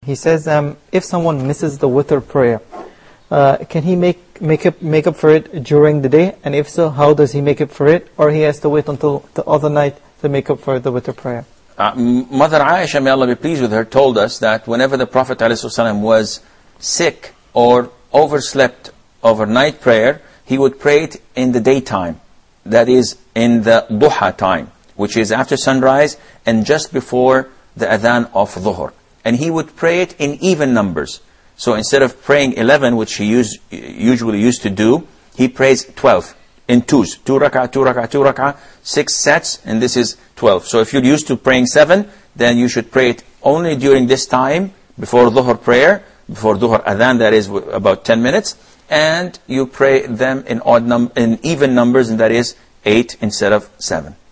he says, if someone misses the witr prayer, can he make up for it during the day? And if so, how does he make up for it? Or he has to wait until the other night to make up for the witr prayer? Mother Aisha, may Allah be pleased with her, told us that whenever the Prophet ﷺ was sick or overslept overnight prayer, he would pray it in the daytime. That is in the duha time, which is after sunrise and just before the adhan of dhuhr. And he would pray it in even numbers. So instead of praying 11, which he usually used to do, he prays 12 in twos. 2 rak'ah, 2 rak'ah, 2 rak'ah, 6 sets, and this is 12. So if you're used to praying 7, then you should pray it only during this time, before dhuhr prayer, before dhuhr adhan, that is about 10 minutes, and you pray them in even numbers, and that is 8 instead of 7.